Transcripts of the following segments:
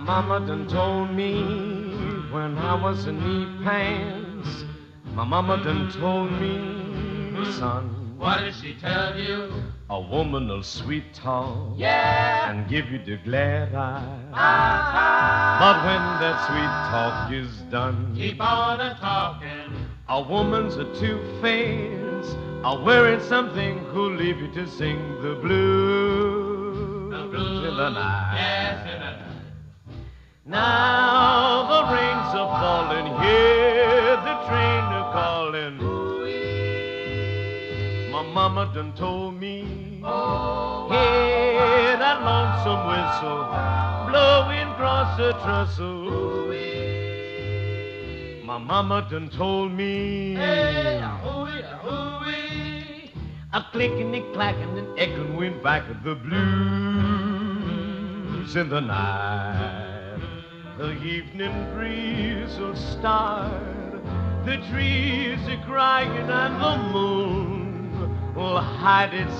mama done told me when I was in knee pants. My mama done told me, son. What did she tell you? A woman will sweet talk, Yeah, and give you the glad eye. ah, But when that sweet talk is done, keep on a talking. a woman's a two-faced, a wearing something who'll leave you to sing the blues, The blues, in the night. yes, in the night. Now the rains are falling, hear the train a calling. My mama done told me, Oh, hear that lonesome whistle blowing across the trestle. My mama done told me, hey, a-hooey, a-hooey. a clicking and clacking and echoing went back of the blues in the night. The evening breeze will start, the trees are crying and the moon will hide its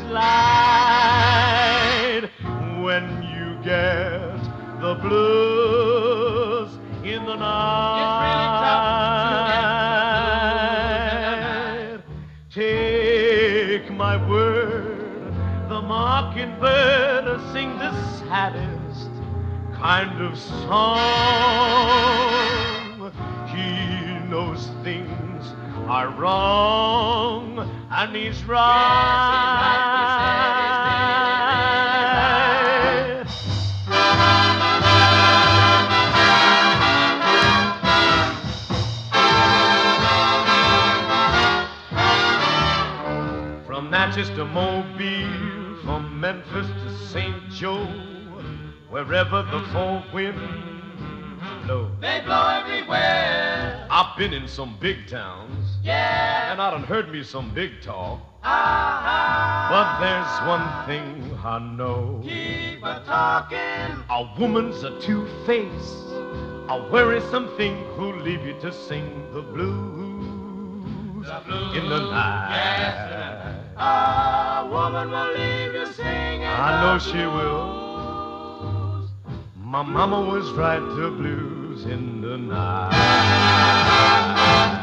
light when you get the blues in the night. It's really tough to get the blues in the night. Take my word, the mockingbird will sing the saddest kind of song. He knows things are wrong and he's right. From Natchez to Mobile, from Memphis to St. Joe, wherever the four winds blow. They blow everywhere. I've been in some big towns, Yeah, and I done heard me some big talk. ah, But there's one thing I know. keep a talking. A woman's a two-faced, a wearing something who'll leave you to sing the blues The blues, in the night. yes, in the night. A woman will leave you singing. I know the she will. blues. My mama was right, the blues in the night.